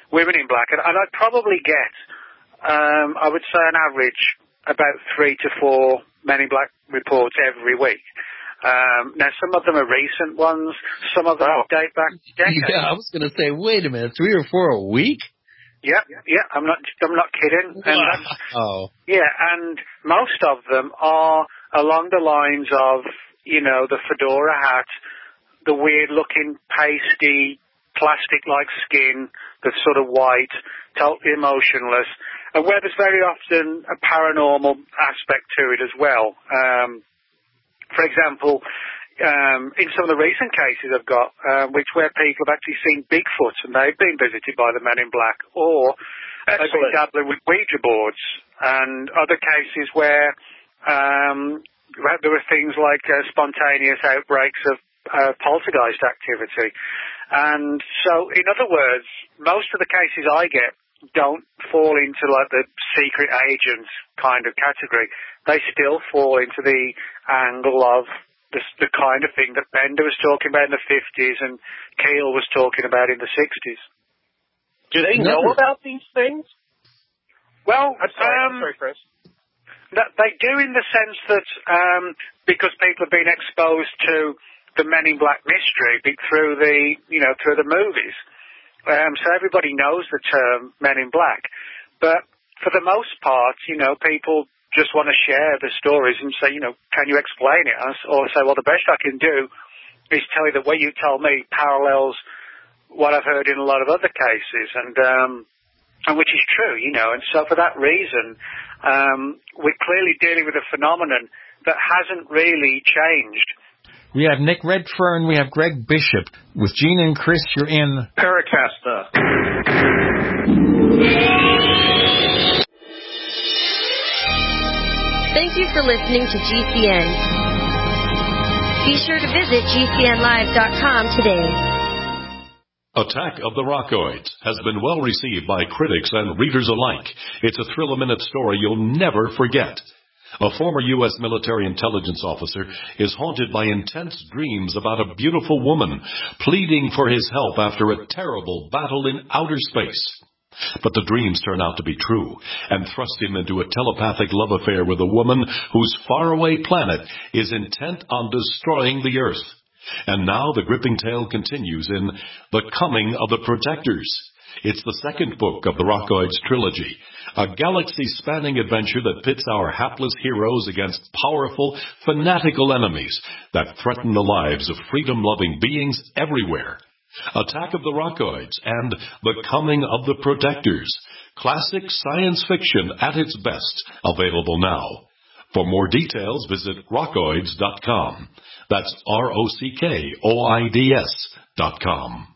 women in black, and, and I'd probably get, um, I would say on average, about three to four men in black reports every week. Um, now, some of them are recent ones. Some of them wow. date back decades. Yeah, I was going to say, wait a minute, three or four a week? Yeah, yeah, I'm not, I'm not kidding. And wow. that's, oh. Yeah, and most of them are along the lines of, you know, the fedora hat, the weird-looking, pasty, plastic-like skin that's sort of white, totally emotionless, and where there's very often a paranormal aspect to it as well. Um, for example, um, in some of the recent cases I've got, uh, which where people have actually seen Bigfoot and they've been visited by the Men in Black, or Excellent. They've been dabbling with Ouija boards, and other cases where um, there were things like uh, spontaneous outbreaks of uh, poltergeist activity. And so, in other words, most of the cases I get don't fall into like the secret agents kind of category. They still fall into the angle of the, the kind of thing that Bender was talking about in the fifties and Keel was talking about in the sixties. Do they know Never. about these things? Well, I'm sorry, um, I'm sorry, Chris. That they do in the sense that um, because people have been exposed to the Men in Black mystery through the, you know, through the movies. Um, so everybody knows the term Men in Black. But for the most part, you know, people just want to share the stories and say, you know, can you explain it? Or say, well, the best I can do is tell you that what you tell me parallels what I've heard in a lot of other cases, and um, and which is true, you know. And so for that reason, um, we're clearly dealing with a phenomenon that hasn't really changed. We have Nick Redfern, we have Greg Bishop. With Gene and Chris, you're in Paracasta. Thank you for listening to G C N. Be sure to visit G C N live dot com today. Attack of the Rockoids has been well received by critics and readers alike. It's a thrill-a-minute story you'll never forget. A former U S military intelligence officer is haunted by intense dreams about a beautiful woman pleading for his help after a terrible battle in outer space. But the dreams turn out to be true and thrust him into a telepathic love affair with a woman whose faraway planet is intent on destroying the Earth. And now the gripping tale continues in The Coming of the Protectors. It's the second book of the Rockoids trilogy, a galaxy-spanning adventure that pits our hapless heroes against powerful, fanatical enemies that threaten the lives of freedom-loving beings everywhere. Attack of the Rockoids and The Coming of the Protectors, classic science fiction at its best, available now. For more details, visit rockoids dot com. That's R O C K O I D S dot com.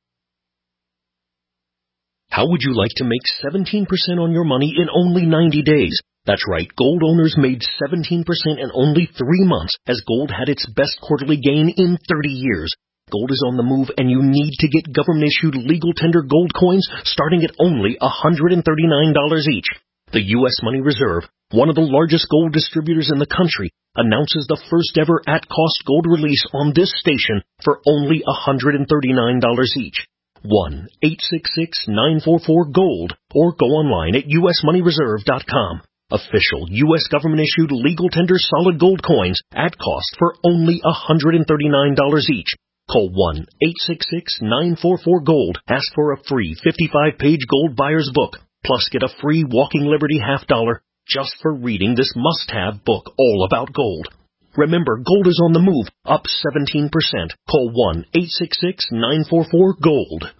How would you like to make seventeen percent on your money in only ninety days? That's right, gold owners made seventeen percent in only three months as gold had its best quarterly gain in thirty years. Gold is on the move and you need to get government-issued legal tender gold coins starting at only one hundred thirty-nine dollars each. The U S Money Reserve, one of the largest gold distributors in the country, announces the first ever at-cost gold release on this station for only one hundred thirty-nine dollars each. one eight six six, nine four four, GOLD or go online at U S money reserve dot com. Official U S government-issued legal tender solid gold coins at cost for only one hundred thirty-nine dollars each. Call one eight six six, nine four four, GOLD. Ask for a free fifty-five page gold buyer's book. Plus get a free Walking Liberty half dollar just for reading this must-have book all about gold. Remember, gold is on the move, up seventeen percent. Call one eight six six, nine four four, GOLD.